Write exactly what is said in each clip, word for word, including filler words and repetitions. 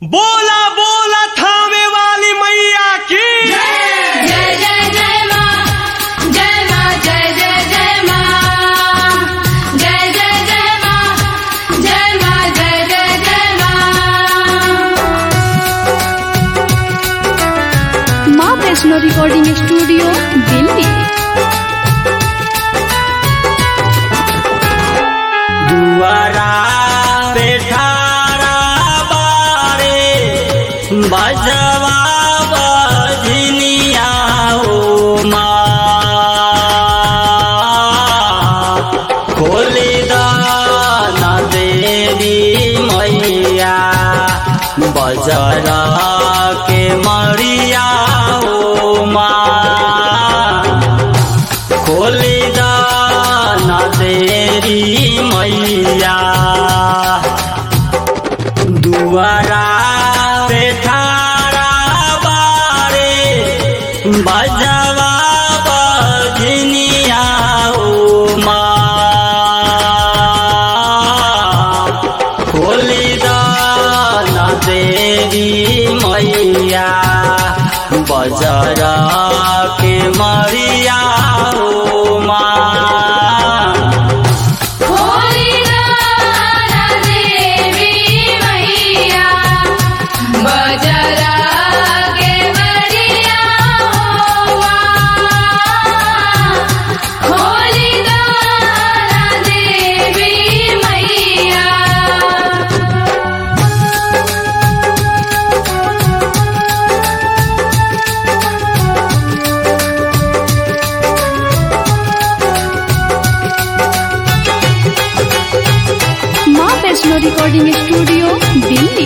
बोला बोला थामे वाली मैया की जय जय जय माँ जय माँ जय जय जय माँ जय जय जय माँ जय माँ जय जय जय माँ। माँ वैष्णो रिकॉर्डिंग स्टूडियो दिल्ली। दुआरा बेठारा बारे बजवा बजनिया हो माँ खोली दाना देवी मैया बजरा के मरिया हो माँ खोली दाना देवी मैया दुआरा बेठारा बारे बजवा बजनिया हो माँ खोली दाना देवी मैया बजरा के मरिया हो माँ खोली दाना देवी मैया बजरा के मरिया हो माँ। खोली दाना देवी मैया। माँ वैष्णो रिकॉर्डिंग स्टूडियो दिल्ली।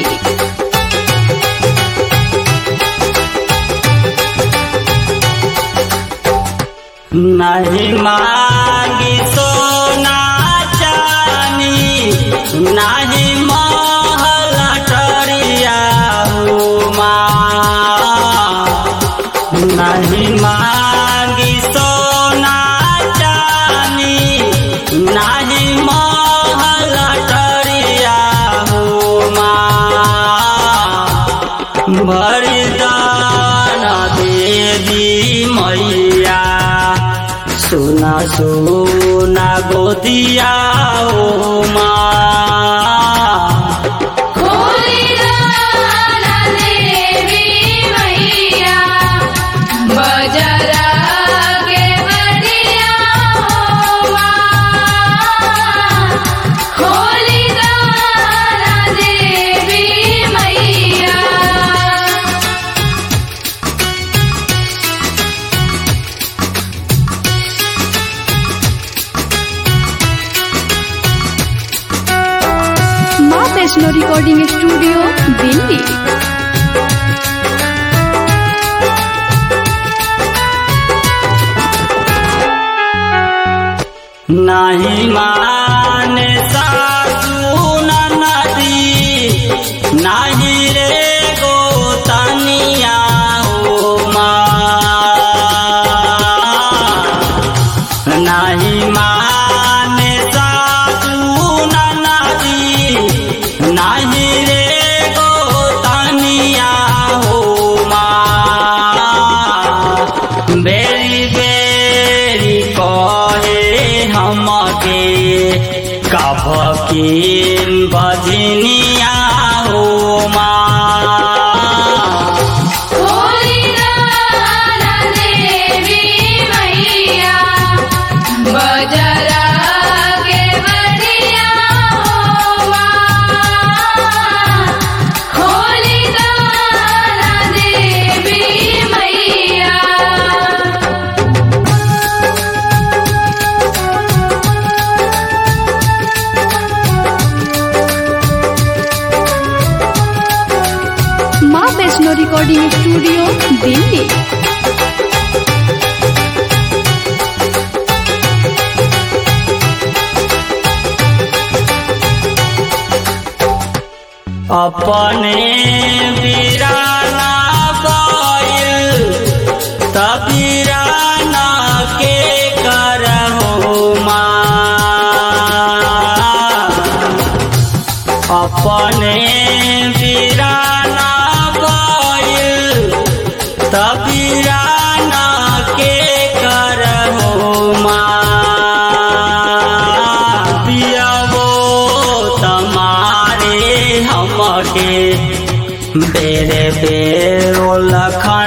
नहीं मांगी सोना चानी नहीं महल टरिया हो माँ नहीं मांगी सोना चानी नहीं महल टरिया हो माँ वरदान देवी मैया सोना सोना गोदिया ओ माँ खोली दाना देवी मैया बजरा के मरिया हो माँ। खोली दाना देवी मैया। माँ वैष्णो रिकॉर्डिंग स्टूडियो दिल्ली। नहीं माने सासू नदी नहीं रे गोतनिया हो माँ नहीं माने सासू नदी नहीं रे गोतनिया हो माँ बेरी बेरी कहे हमके कभकिन बजनिया हो माँ खोली दाना देवी मैया बजरा के मरिया हो माँ। खोली दाना देवी मैया। माँ वैष्णो रिकॉर्डिंग स्टूडियो दिल्ली। अपने वीराना बैल तबीराना के करहो माँ अपने वीराना के बेरे बेर लखन